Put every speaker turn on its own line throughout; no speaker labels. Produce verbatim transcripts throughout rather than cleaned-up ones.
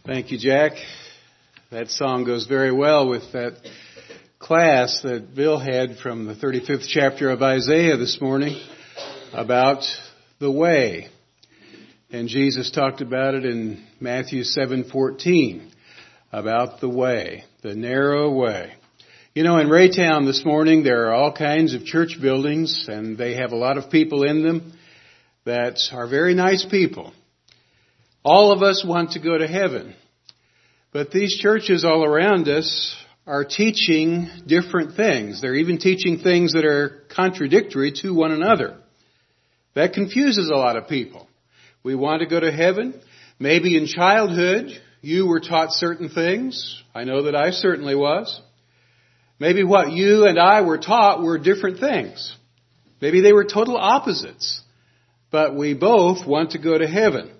Thank you, Jack. That song goes very well with that class that Bill had from the thirty-fifth chapter of Isaiah this morning about the way. And Jesus talked about it in Matthew seven fourteen, about the way, the narrow way. You know, in Raytown this morning, there are all kinds of church buildings, and they have a lot of people in them that are very nice people. All of us want to go to heaven. But these churches all around us are teaching different things. They're even teaching things that are contradictory to one another. That confuses a lot of people. We want to go to heaven. Maybe in childhood, you were taught certain things. I know that I certainly was. Maybe what you and I were taught were different things. Maybe they were total opposites. But we both want to go to heaven.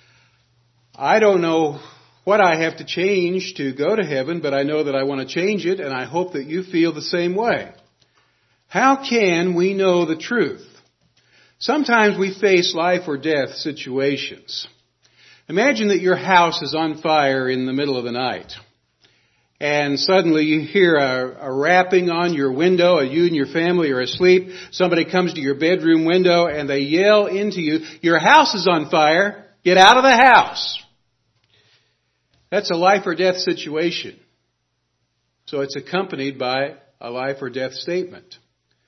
I don't know what I have to change to go to heaven, but I know that I want to change it, and I hope that you feel the same way. How can we know the truth? Sometimes we face life or death situations. Imagine that your house is on fire in the middle of the night, and suddenly you hear a, a rapping on your window, and you and your family are asleep. Somebody comes to your bedroom window, and they yell into you, "Your house is on fire. Get out of the house." That's a life or death situation. So it's accompanied by a life or death statement.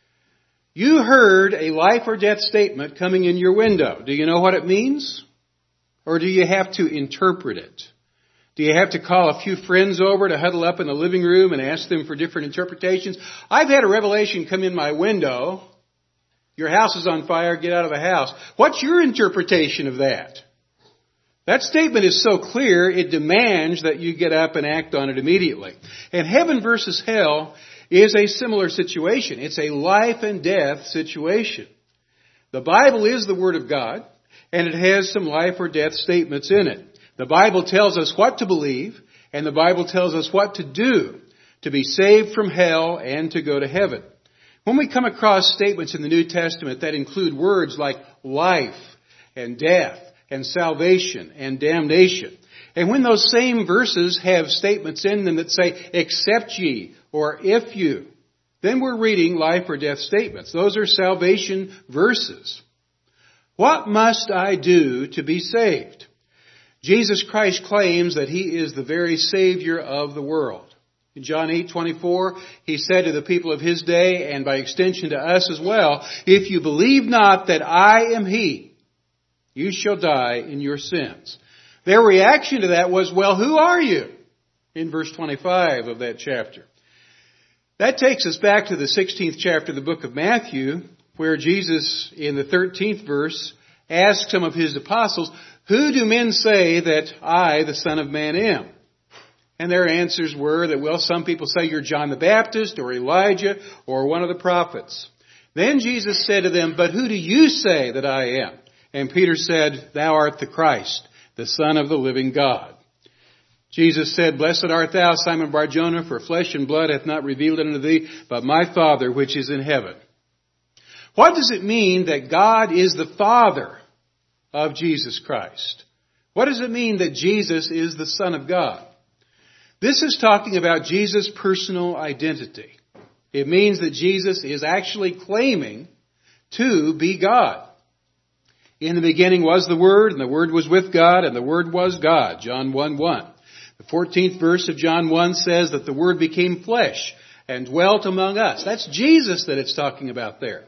You heard a life or death statement coming in your window. Do you know what it means? Or do you have to interpret it? Do you have to call a few friends over to huddle up in the living room and ask them for different interpretations? I've had a revelation come in my window. Your house is on fire, get out of the house. What's your interpretation of that? That statement is so clear, it demands that you get up and act on it immediately. And heaven versus hell is a similar situation. It's a life and death situation. The Bible is the Word of God, and it has some life or death statements in it. The Bible tells us what to believe, and the Bible tells us what to do to be saved from hell and to go to heaven. When we come across statements in the New Testament that include words like life and death, and salvation and damnation. And when those same verses have statements in them that say, except ye, or if you, then we're reading life or death statements. Those are salvation verses. What must I do to be saved? Jesus Christ claims that He is the very Savior of the world. In John eight twenty-four, He said to the people of His day, and by extension to us as well, if you believe not that I am He, you shall die in your sins. Their reaction to that was, well, who are you? In verse twenty-five of that chapter. That takes us back to the sixteenth chapter of the book of Matthew, where Jesus, in the thirteenth verse, asked some of His apostles, who do men say that I, the Son of Man, am? And their answers were that, well, some people say you're John the Baptist, or Elijah, or one of the prophets. Then Jesus said to them, but who do you say that I am? And Peter said, thou art the Christ, the Son of the living God. Jesus said, blessed art thou, Simon Bar-Jonah, for flesh and blood hath not revealed it unto thee, but my Father which is in heaven. What does it mean that God is the Father of Jesus Christ? What does it mean that Jesus is the Son of God? This is talking about Jesus' personal identity. It means that Jesus is actually claiming to be God. In the beginning was the Word, and the Word was with God, and the Word was God. John one one. The fourteenth verse of John one says that the Word became flesh and dwelt among us. That's Jesus that it's talking about there.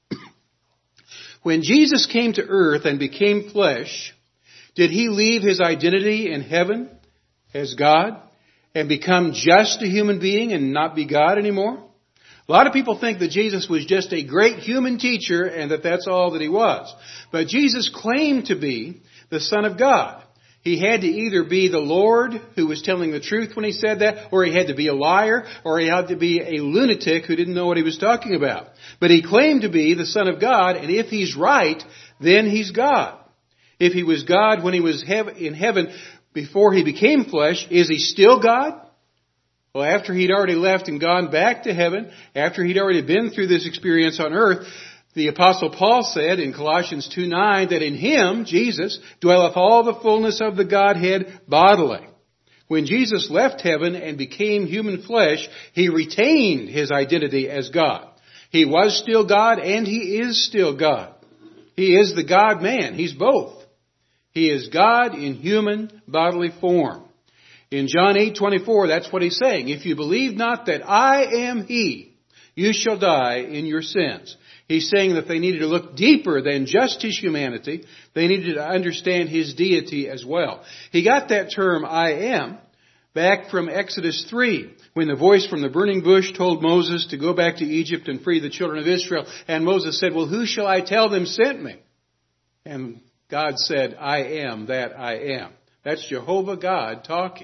When Jesus came to earth and became flesh, did He leave His identity in heaven as God and become just a human being and not be God anymore? A lot of people think that Jesus was just a great human teacher and that that's all that He was. But Jesus claimed to be the Son of God. He had to either be the Lord who was telling the truth when He said that, or He had to be a liar, or He had to be a lunatic who didn't know what He was talking about. But He claimed to be the Son of God, and if He's right, then He's God. If He was God when He was in heaven before He became flesh, is He still God? Well, after He'd already left and gone back to heaven, after He'd already been through this experience on earth, the Apostle Paul said in Colossians two nine that in Him, Jesus, dwelleth all the fullness of the Godhead bodily. When Jesus left heaven and became human flesh, He retained His identity as God. He was still God and He is still God. He is the God-man. He's both. He is God in human bodily form. In John eight twenty-four, that's what He's saying. If you believe not that I am He, you shall die in your sins. He's saying that they needed to look deeper than just His humanity. They needed to understand His deity as well. He got that term, I am, back from Exodus three, when the voice from the burning bush told Moses to go back to Egypt and free the children of Israel. And Moses said, well, who shall I tell them sent me? And God said, I am that I am. That's Jehovah God talking.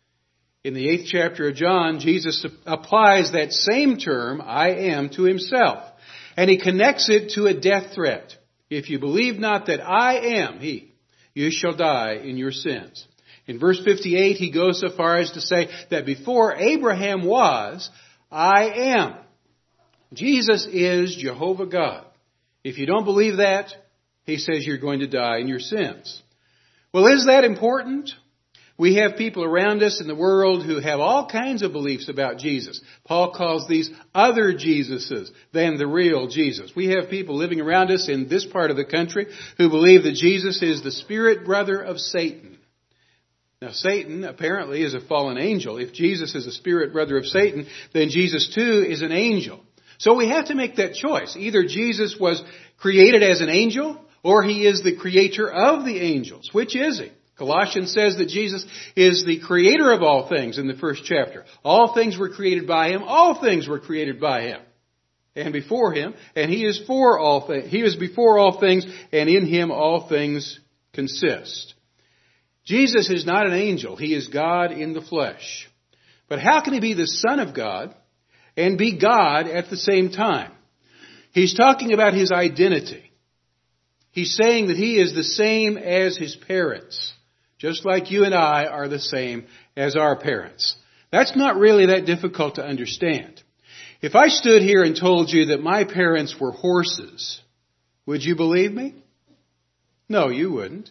In the eighth chapter of John, Jesus applies that same term, I am, to Himself. And He connects it to a death threat. If you believe not that I am He, you shall die in your sins. In verse fifty-eight, He goes so far as to say that before Abraham was, I am. Jesus is Jehovah God. If you don't believe that, He says you're going to die in your sins. Well, is that important? We have people around us in the world who have all kinds of beliefs about Jesus. Paul calls these other Jesuses than the real Jesus. We have people living around us in this part of the country who believe that Jesus is the spirit brother of Satan. Now, Satan apparently is a fallen angel. If Jesus is a spirit brother of Satan, then Jesus too is an angel. So we have to make that choice. Either Jesus was created as an angel, or He is the creator of the angels. Which is He? Colossians says that Jesus is the creator of all things in the first chapter. All things were created by Him. All things were created by Him and before Him. And He is for all things. He is before all things, and in Him all things consist. Jesus is not an angel. He is God in the flesh. But how can He be the Son of God and be God at the same time? He's talking about His identity. He's saying that He is the same as His parents, just like you and I are the same as our parents. That's not really that difficult to understand. If I stood here and told you that my parents were horses, would you believe me? No, you wouldn't.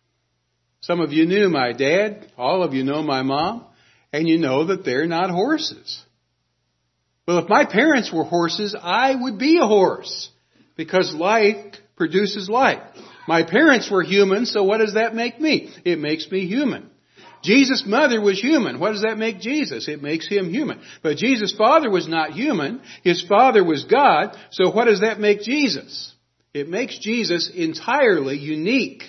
Some of you knew my dad, all of you know my mom, and you know that they're not horses. Well, if my parents were horses, I would be a horse, because like produces like. My parents were human, so what does that make me? It makes me human. Jesus' mother was human. What does that make Jesus? It makes Him human. But Jesus' father was not human. His father was God. So what does that make Jesus? It makes Jesus entirely unique.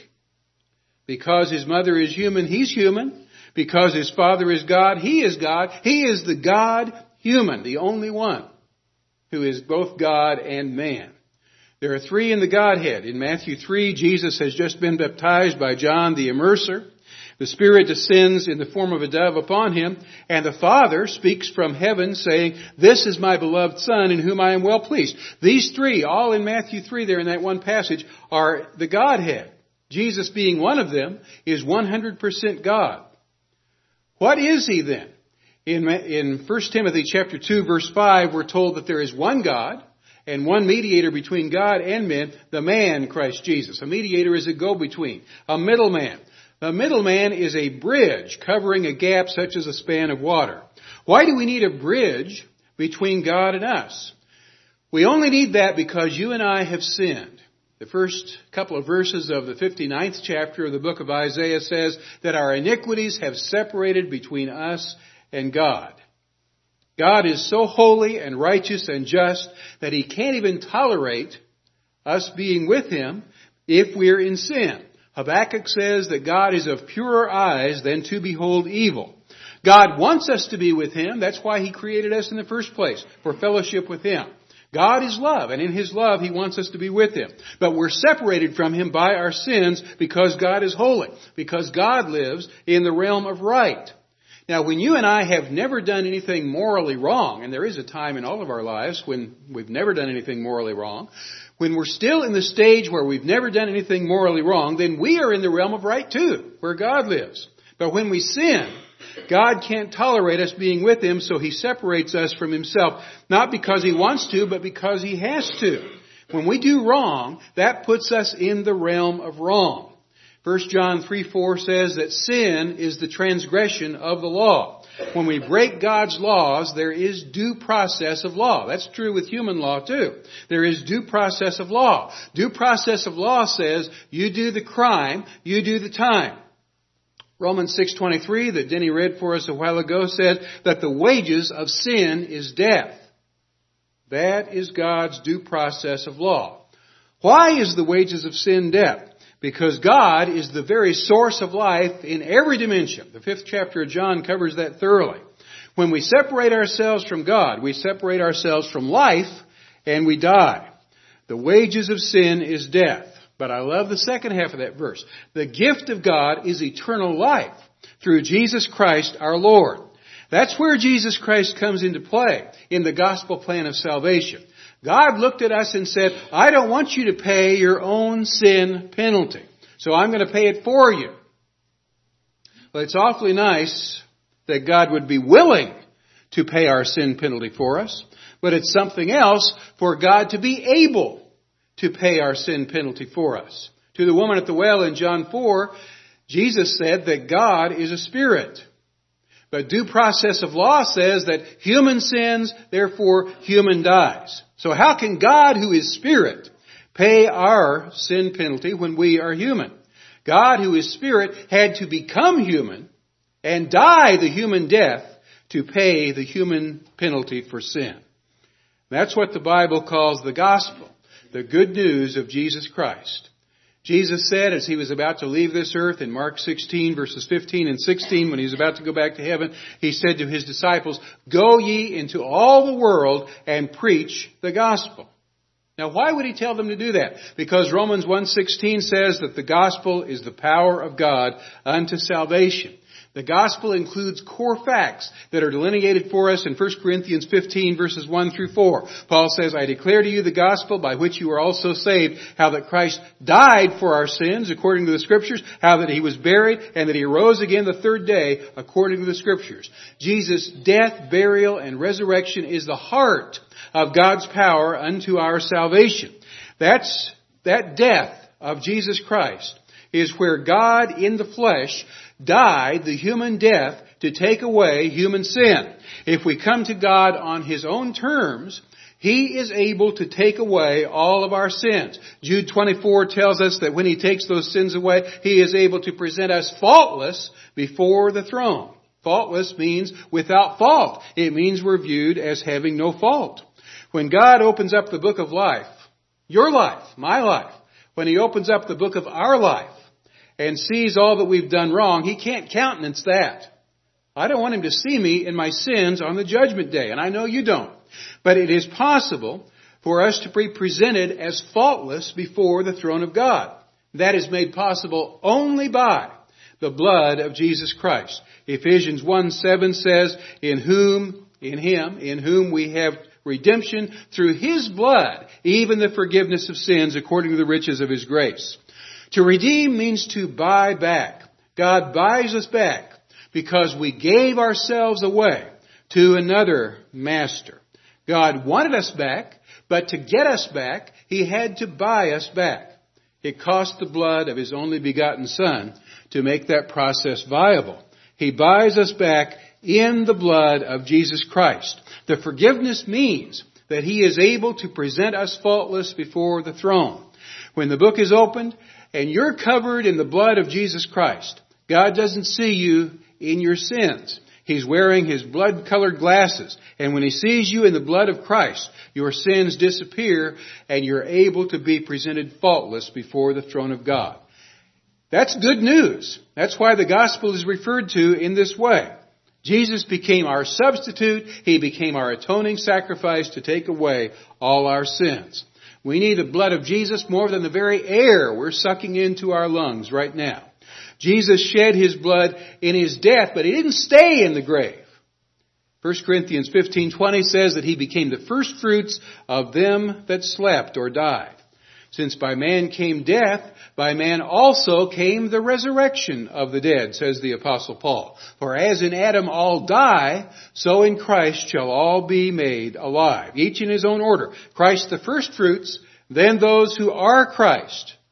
Because His mother is human, He's human. Because His father is God, He is God. He is the God-human, the only one who is both God and man. There are three in the Godhead. In Matthew three, Jesus has just been baptized by John the Immerser. The Spirit descends in the form of a dove upon Him, and the Father speaks from heaven saying, this is my beloved Son in whom I am well pleased. These three, all in Matthew three there in that one passage, are the Godhead. Jesus being one of them is one hundred percent God. What is He then? In, in First Timothy chapter two verse five, we're told that there is one God, and one mediator between God and men, the man, Christ Jesus. A mediator is a go-between, a middleman. A middleman is a bridge covering a gap such as a span of water. Why do we need a bridge between God and us? We only need that because you and I have sinned. The first couple of verses of the fifty-ninth chapter of the book of Isaiah says that our iniquities have separated between us and God. God is so holy and righteous and just that He can't even tolerate us being with Him if we're in sin. Habakkuk says that God is of purer eyes than to behold evil. God wants us to be with Him. That's why He created us in the first place, for fellowship with Him. God is love, and in His love He wants us to be with Him. But we're separated from Him by our sins because God is holy, because God lives in the realm of right. Now, when you and I have never done anything morally wrong, and there is a time in all of our lives when we've never done anything morally wrong, when we're still in the stage where we've never done anything morally wrong, then we are in the realm of right too, where God lives. But when we sin, God can't tolerate us being with Him, so He separates us from Himself, not because He wants to, but because He has to. When we do wrong, that puts us in the realm of wrong. First John three four says that sin is the transgression of the law. When we break God's laws, there is due process of law. That's true with human law too. There is due process of law. Due process of law says you do the crime, you do the time. Romans six twenty-three that Denny read for us a while ago said that the wages of sin is death. That is God's due process of law. Why is the wages of sin death? Because God is the very source of life in every dimension. The fifth chapter of John covers that thoroughly. When we separate ourselves from God, we separate ourselves from life and we die. The wages of sin is death. But I love the second half of that verse. The gift of God is eternal life through Jesus Christ our Lord. That's where Jesus Christ comes into play in the gospel plan of salvation. God looked at us and said, I don't want you to pay your own sin penalty, so I'm going to pay it for you. Well, it's awfully nice that God would be willing to pay our sin penalty for us, but it's something else for God to be able to pay our sin penalty for us. To the woman at the well in John four, Jesus said that God is a spirit. But due process of law says that human sins, therefore human dies. So how can God, who is spirit, pay our sin penalty when we are human? God, who is spirit, had to become human and die the human death to pay the human penalty for sin. That's what the Bible calls the gospel, the good news of Jesus Christ. Jesus said as he was about to leave this earth in Mark sixteen verses fifteen and sixteen, when he was about to go back to heaven, he said to his disciples, go ye into all the world and preach the gospel. Now why would he tell them to do that? Because Romans one sixteen says that the gospel is the power of God unto salvation. The gospel includes core facts that are delineated for us in First Corinthians fifteen verses one through four. Paul says, I declare to you the gospel by which you are also saved, how that Christ died for our sins according to the Scriptures, how that he was buried, and that he arose again the third day according to the Scriptures. Jesus' death, burial, and resurrection is the heart of God's power unto our salvation. That's, that death of Jesus Christ is where God in the flesh died the human death to take away human sin. If we come to God on His own terms, He is able to take away all of our sins. Jude twenty-four tells us that when He takes those sins away, He is able to present us faultless before the throne. Faultless means without fault. It means we're viewed as having no fault. When God opens up the book of life, your life, my life, when He opens up the book of our life, and sees all that we've done wrong, He can't countenance that. I don't want Him to see me in my sins on the judgment day, and I know you don't. But it is possible for us to be presented as faultless before the throne of God. That is made possible only by the blood of Jesus Christ. Ephesians one seven says, in whom, in Him, in whom we have redemption through His blood, even the forgiveness of sins according to the riches of His grace. To redeem means to buy back. God buys us back because we gave ourselves away to another master. God wanted us back, but to get us back, He had to buy us back. It cost the blood of His only begotten Son to make that process viable. He buys us back in the blood of Jesus Christ. The forgiveness means that He is able to present us faultless before the throne. When the book is opened, and you're covered in the blood of Jesus Christ, God doesn't see you in your sins. He's wearing His blood-colored glasses. And when He sees you in the blood of Christ, your sins disappear and you're able to be presented faultless before the throne of God. That's good news. That's why the gospel is referred to in this way. Jesus became our substitute. He became our atoning sacrifice to take away all our sins. We need the blood of Jesus more than the very air we're sucking into our lungs right now. Jesus shed His blood in His death, but He didn't stay in the grave. First Corinthians fifteen twenty says that He became the first fruits of them that slept or died. Since by man came death, by man also came the resurrection of the dead, says the Apostle Paul. For as in Adam all die, so in Christ shall all be made alive. Each in his own order. Christ the first fruits, then those who are Christ.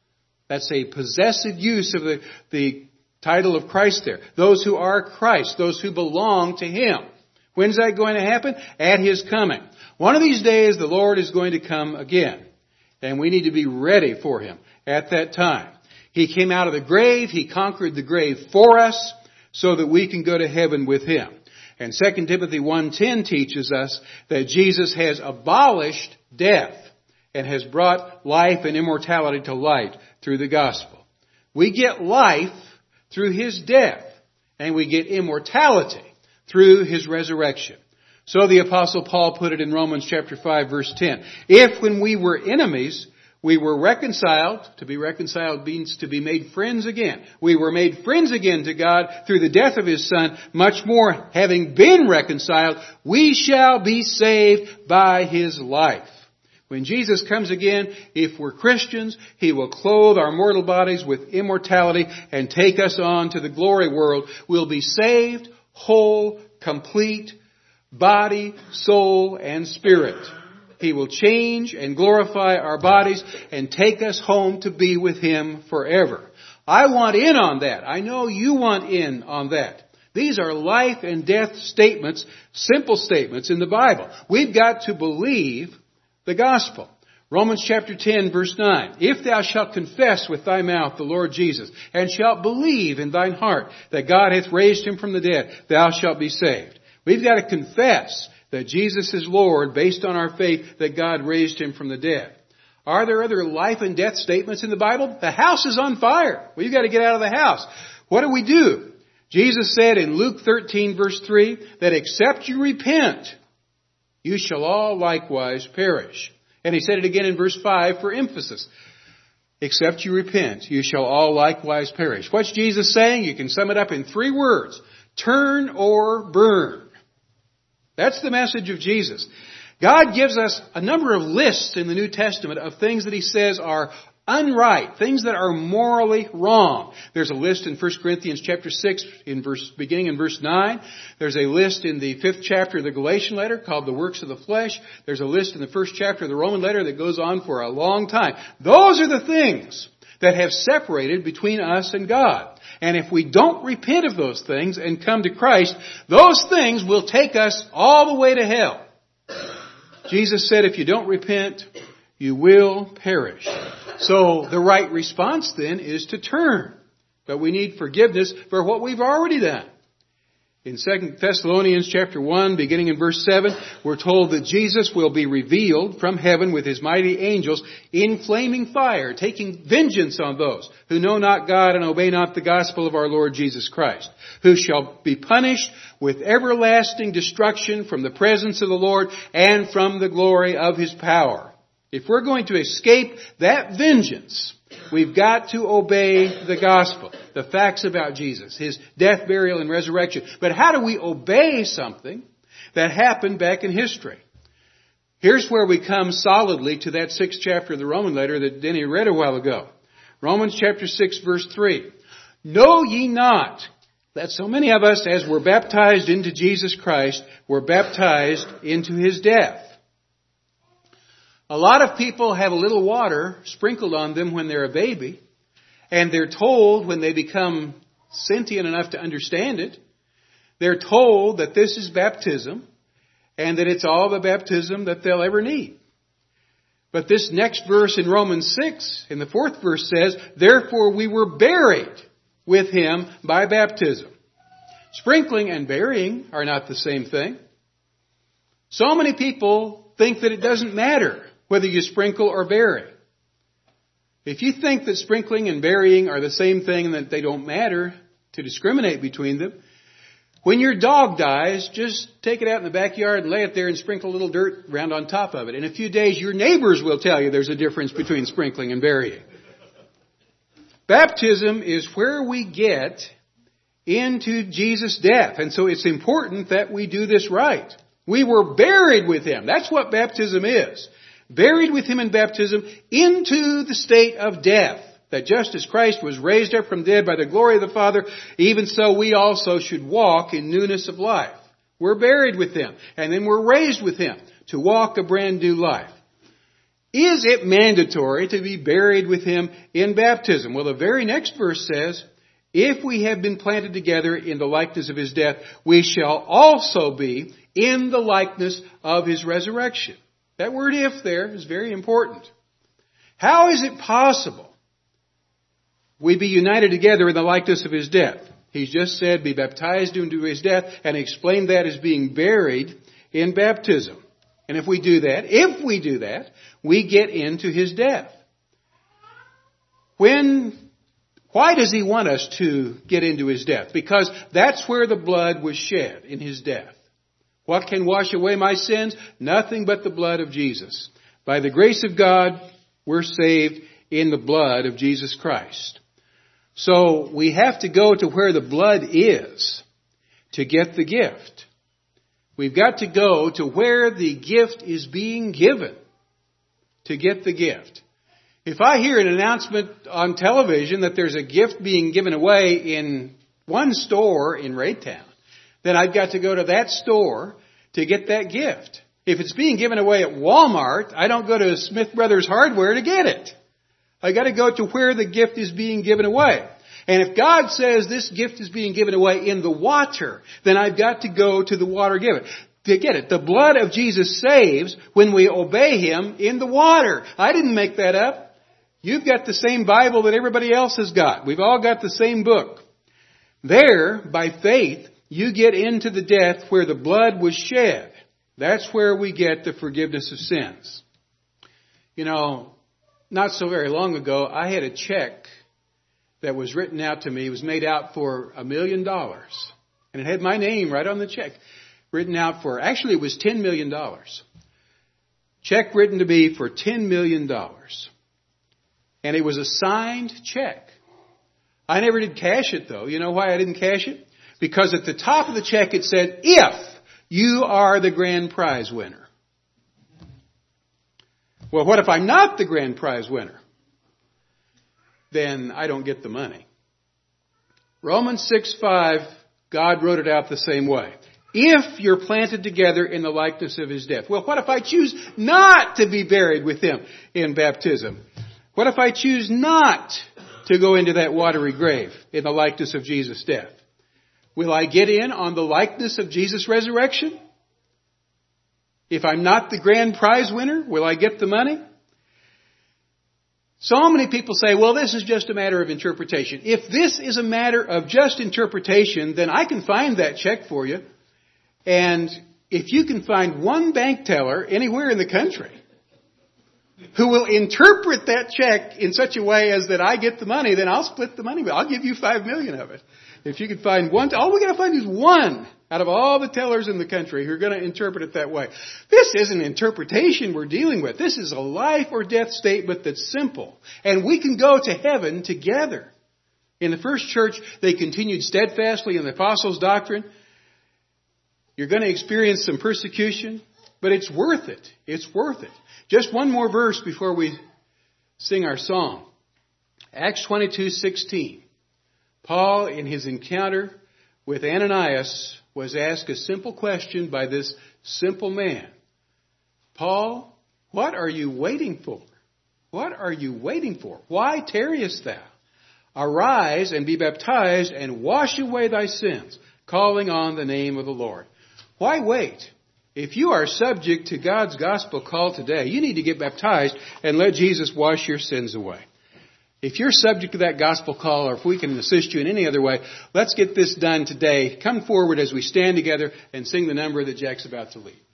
That's a possessive use of the, the title of Christ there. Those who are Christ, those who belong to Him. When's that going to happen? At His coming. One of these days the Lord is going to come again. And we need to be ready for Him at that time. He came out of the grave. He conquered the grave for us so that we can go to heaven with Him. And Second Timothy one ten teaches us that Jesus has abolished death and has brought life and immortality to light through the gospel. We get life through His death, and we get immortality through His resurrection. So the Apostle Paul put it in Romans chapter five, verse ten. If when we were enemies, we were reconciled, to be reconciled means to be made friends again. We were made friends again to God through the death of His Son. Much more, having been reconciled, we shall be saved by His life. When Jesus comes again, if we're Christians, He will clothe our mortal bodies with immortality and take us on to the glory world. We'll be saved, whole, complete, body, soul, and spirit. He will change and glorify our bodies and take us home to be with Him forever. I want in on that. I know you want in on that. These are life and death statements, simple statements in the Bible. We've got to believe the gospel. Romans chapter ten, verse nine. If thou shalt confess with thy mouth the Lord Jesus, and shalt believe in thine heart that God hath raised Him from the dead, thou shalt be saved. We've got to confess that Jesus is Lord based on our faith that God raised Him from the dead. Are there other life and death statements in the Bible? The house is on fire. We've got to get out of the house. What do we do? Jesus said in Luke thirteen, verse three, that except you repent, you shall all likewise perish. And He said it again in verse five for emphasis. Except you repent, you shall all likewise perish. What's Jesus saying? You can sum it up in three words. Turn or burn. That's the message of Jesus. God gives us a number of lists in the New Testament of things that He says are unright, things that are morally wrong. There's a list in First Corinthians chapter six, in verse, beginning in verse nine. There's a list in the fifth chapter of the Galatian letter called the works of the flesh. There's a list in the first chapter of the Roman letter that goes on for a long time. Those are the things that have separated between us and God. And if we don't repent of those things and come to Christ, those things will take us all the way to hell. Jesus said, if you don't repent, you will perish. So the right response then is to turn. But we need forgiveness for what we've already done. In Second Thessalonians chapter one, beginning in verse seven, we're told that Jesus will be revealed from heaven with His mighty angels in flaming fire, taking vengeance on those who know not God and obey not the gospel of our Lord Jesus Christ, who shall be punished with everlasting destruction from the presence of the Lord and from the glory of His power. If we're going to escape that vengeance, we've got to obey the gospel, the facts about Jesus, His death, burial, and resurrection. But how do we obey something that happened back in history? Here's where we come solidly to that sixth chapter of the Roman letter that Denny read a while ago. Romans chapter six, verse three. Know ye not that so many of us, as were baptized into Jesus Christ, were baptized into His death? A lot of people have a little water sprinkled on them when they're a baby, and they're told when they become sentient enough to understand it, they're told that this is baptism, and that it's all the baptism that they'll ever need. But this next verse in Romans six, in the fourth verse says, therefore we were buried with Him by baptism. Sprinkling and burying are not the same thing. So many people think that it doesn't matter whether you sprinkle or bury. If you think that sprinkling and burying are the same thing and that they don't matter to discriminate between them, when your dog dies, just take it out in the backyard and lay it there and sprinkle a little dirt around on top of it. In a few days, your neighbors will tell you there's a difference between sprinkling and burying. Baptism is where we get into Jesus' death. And so it's important that we do this right. We were buried with Him. That's what baptism is. Buried with Him in baptism into the state of death. That just as Christ was raised up from dead by the glory of the Father, even so we also should walk in newness of life. We're buried with Him. And then we're raised with Him to walk a brand new life. is it mandatory to be buried with him in baptism? Well, the very next verse says, if we have been planted together in the likeness of his death, we shall also be in the likeness of his resurrection. That word if there is very important. How is it possible we be united together in the likeness of his death? He's just said, be baptized into his death, and explained that as being buried in baptism. And if we do that, if we do that, we get into his death. When, why does he want us to get into his death? Because that's where the blood was shed, in his death. What can wash away my sins? Nothing but the blood of Jesus. By the grace of God, we're saved in the blood of Jesus Christ. So we have to go to where the blood is to get the gift. We've got to go to where the gift is being given to get the gift. If I hear an announcement on television that there's a gift being given away in one store in Raytown, then I've got to go to that store to get that gift. If it's being given away at Walmart, I don't go to Smith Brothers Hardware to get it. I've got to go to where the gift is being given away. And if God says this gift is being given away in the water, then I've got to go to the water given. To get it, the blood of Jesus saves when we obey him in the water. I didn't make that up. You've got the same Bible that everybody else has got. We've all got the same book. There, by faith, you get into the death where the blood was shed. That's where we get the forgiveness of sins. You know, not so very long ago, I had a check that was written out to me. It was made out for a million dollars. And it had my name right on the check. Written out for, actually it was ten million dollars. Check written to me for ten million dollars. And it was a signed check. I never did cash it though. You know why I didn't cash it? Because at the top of the check it said, if you are the grand prize winner. Well, what if I'm not the grand prize winner? Then I don't get the money. Romans six five, God wrote it out the same way. If you're planted together in the likeness of his death. Well, what if I choose not to be buried with him in baptism? What if I choose not to go into that watery grave in the likeness of Jesus' death? Will I get in on the likeness of Jesus' resurrection? If I'm not the grand prize winner, will I get the money? So many people say, well, this is just a matter of interpretation. If this is a matter of just interpretation, then I can find that check for you. And if you can find one bank teller anywhere in the country who will interpret that check in such a way as that I get the money, then I'll split the money. I'll give you five million of it. If you can find one, all we got to find is one out of all the tellers in the country who are going to interpret it that way. This isn't interpretation we're dealing with. This is a life or death statement that's simple. And we can go to heaven together. In the first church, they continued steadfastly in the apostles' doctrine. You're going to experience some persecution, but it's worth it. It's worth it. Just one more verse before we sing our song. Acts twenty-two sixteen. Paul, in his encounter with Ananias, was asked a simple question by this simple man. Paul, what are you waiting for? What are you waiting for? Why tarriest thou? Arise and be baptized and wash away thy sins, calling on the name of the Lord. Why wait? If you are subject to God's gospel call today, you need to get baptized and let Jesus wash your sins away. If you're subject to that gospel call, or if we can assist you in any other way, let's get this done today. Come forward as we stand together and sing the number that Jack's about to lead.